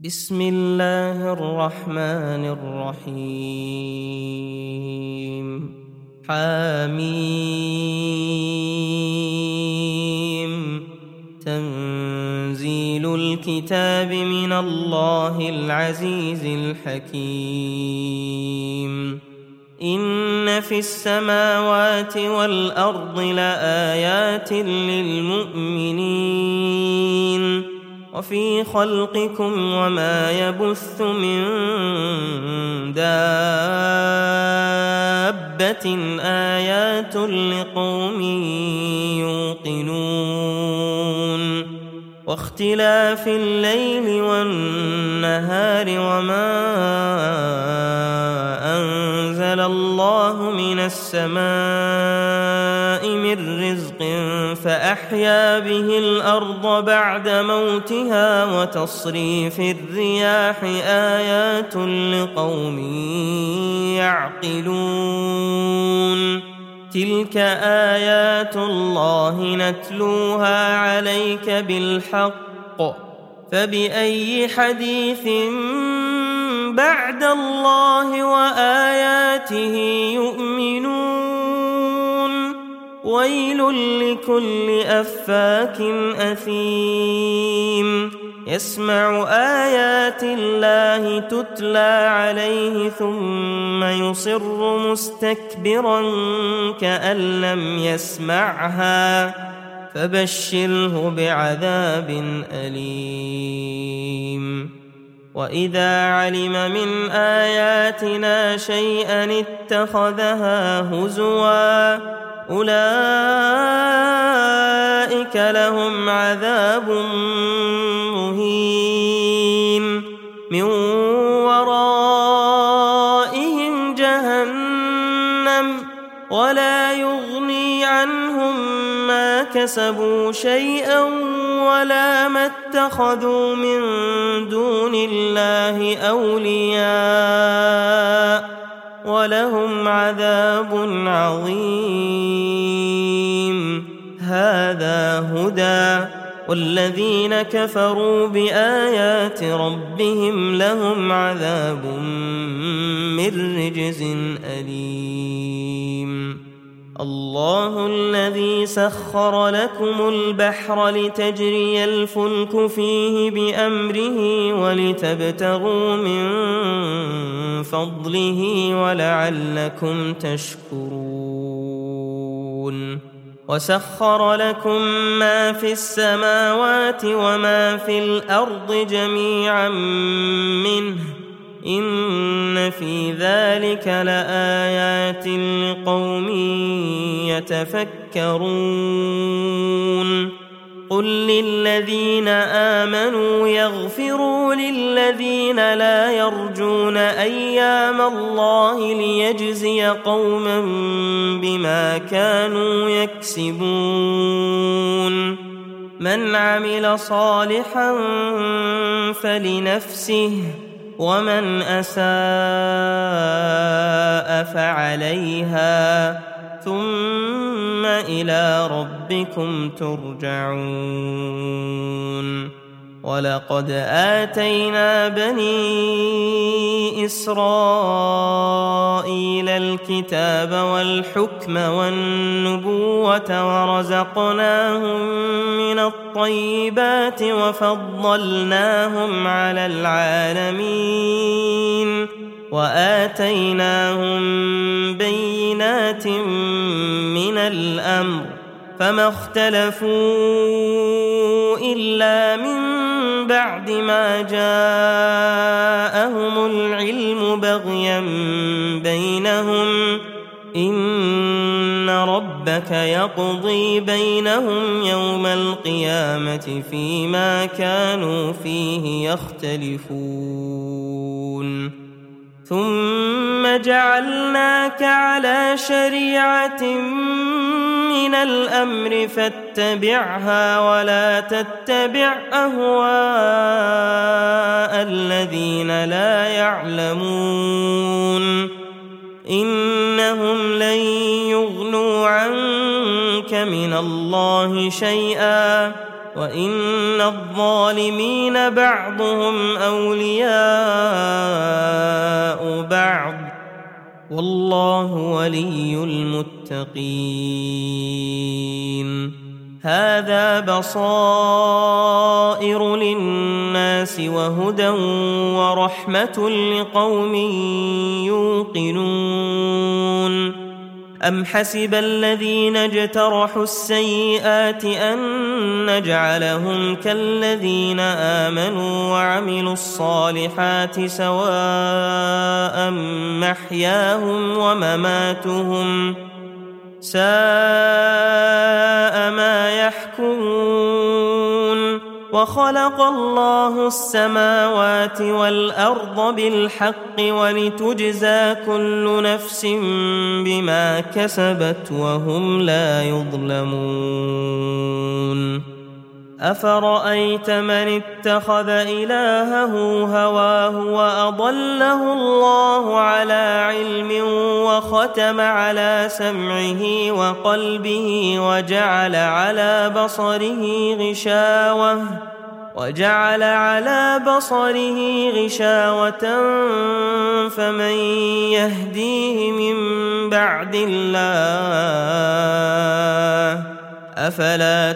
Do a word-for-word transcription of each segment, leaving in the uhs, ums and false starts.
بسم الله الرحمن الرحيم حميم تنزيل الكتاب من الله العزيز الحكيم إن في السماوات والأرض لآيات للمؤمنين وفي خلقكم وما يبث من دابة آيات لقوم يوقنون واختلاف الليل والنهار وما أنزل الله من السماء من رزق فأحيا به الأرض بعد موتها وتصريف الرياح آيات لقوم يعقلون تلك آيات الله نتلوها عليك بالحق فبأي حديث بعد الله وآياته يؤمنون ويل لكل أفاك أثيم يسمع آيات الله تتلى عليه ثم يصر مستكبرا كأن لم يسمعها فبشره بعذاب أليم وإذا علم من آياتنا شيئا اتخذها هزوا أولئك لهم عذاب مهين من ورائهم جهنم ولا يغني عنهم ما كسبوا شيئا ولا ما اتخذوا من دون الله أولياء ولهم عذاب عظيم هذا هدى والذين كفروا بآيات ربهم لهم عذاب من رجز أليم الله الذي سخر لكم البحر لتجري الفلك فيه بأمره ولتبتغوا من فضله ولعلكم تشكرون وسخر لكم ما في السماوات وما في الأرض جميعا منه إن في ذلك لآيات لقوم يتفكرون قل للذين آمنوا يغفروا للذين لا يرجون أيام الله ليجزي قوما بما كانوا يكسبون من عمل صالحا فلنفسه ومن أساء فعليها ثم إلى ربكم ترجعون ولقد آتينا بني إسرائيل الكتاب والحكم والنبوة ورزقناهم من الطيبات وفضلناهم على العالمين وآتيناهم بينات من الأمر فما اختلفوا إلا من بعد ما جاءهم العلم بغيا بينهم إن ربك يقضي بينهم يوم القيامة فيما كانوا فيه يختلفون ثم جعلناك على شريعة من الأمر فاتبعها ولا تتبع أهواء الذين لا يعلمون إنهم لن يغنوا عنك من الله شيئا وإن الظالمين بعضهم أولياء بعض والله ولي المتقين. هذا بصائر للناس وهدى ورحمة لقوم يوقنون. أم حسب الذين اجترحوا السيئات أن نجعلهم كالذين آمنوا وعملوا الصالحات سواء محياهم ومماتهم ساء ما يحكمون. وخلق الله السماوات والأرض بالحق ولتجزى كل نفس بما كسبت وهم لا يظلمون. أفرأيت من اتخذ إلهه هواه وأضله الله على علم وختم على سمعه وقلبه وجعل على بصره غشاوة وجعل على بصره غشاوة فمن يهديه من بعد الله أفلا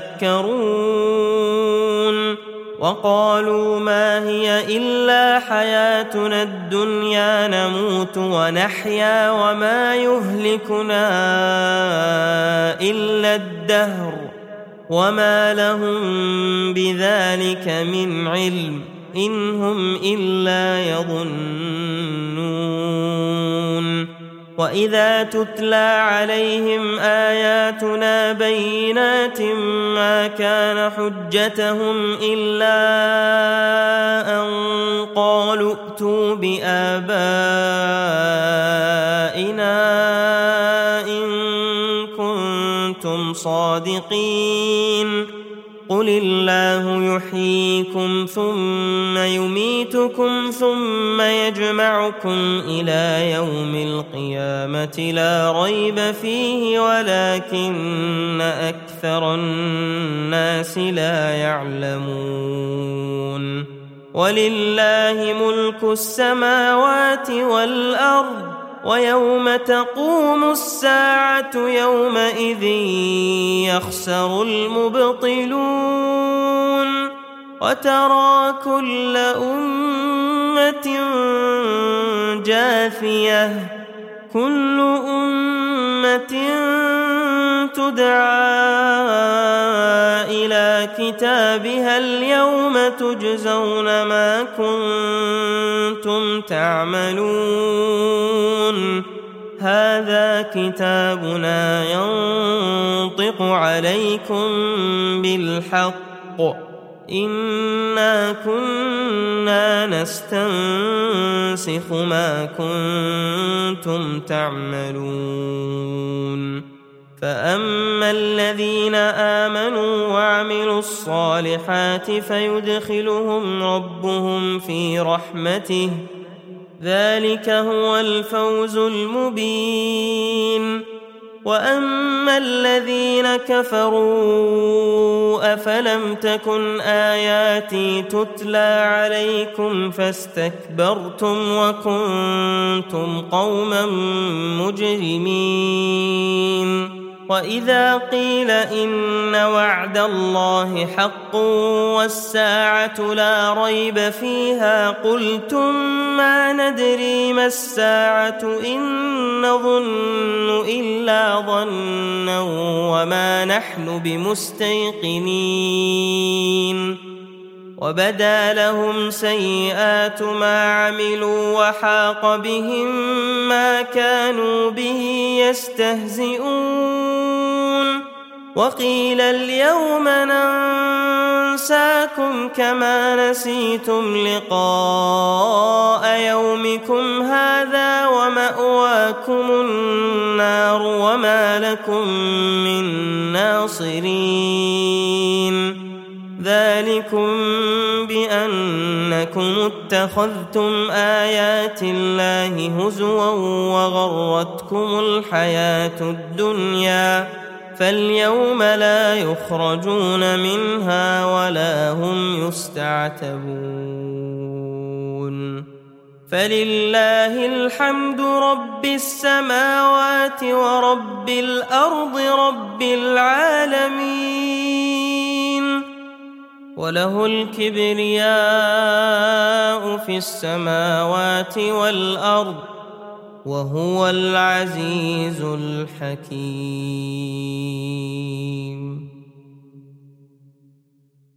تذكرون. وقالوا ما هي إلا حياتنا الدنيا نموت ونحيا وما يهلكنا إلا الدهر وما لهم بذلك من علم إن هم إلا يظنون. وإذا تتلى عليهم آياتنا بينات ما كان حجتهم إلا أن قالوا ائتوا بآبائنا إن كنتم صادقين. قل الله يحييكم ثم يميتكم ثم يجمعكم إلى يوم القيامة لا ريب فيه ولكن أكثر الناس لا يعلمون. ولله ملك السماوات والأرض ويوم تقوم الساعة يومئذ يخسر المبطلون. وترى كل أمة جاثية كل أمة تدعى إلى كتابها اليوم تجزون ما كنتم تعملون. هذا كتابنا ينطق عليكم بالحق إنا كنا نستنسخ ما كنتم تعملون. فأما الذين آمنوا وعملوا الصالحات فيدخلهم ربهم في رحمته ذلك هو الفوز المبين. وأما الذين كفروا أفلم تكن آياتي تتلى عليكم فاستكبرتم وكنتم قوما مجرمين. وإذا قيل إن وعد الله حق والساعة لا ريب فيها قلتم ما ندري ما الساعة إن نظن إلا ظنا وما نحن بمستيقنين. وبدا لهم سيئات ما عملوا وحاق بهم ما كانوا به يستهزئون. وقيل اليوم ننساكم كما نسيتم لقاء يومكم هذا ومأواكم النار وما لكم من ناصرين. ذلكم بأنكم اتخذتم آيات الله هزوا وغرتكم الحياة الدنيا فاليوم لا يخرجون منها ولا هم يستعتبون فلله الحمد رب السماوات ورب الأرض رب العالمين وله الكبرياء في السماوات والأرض وهو العزيز الحكيم.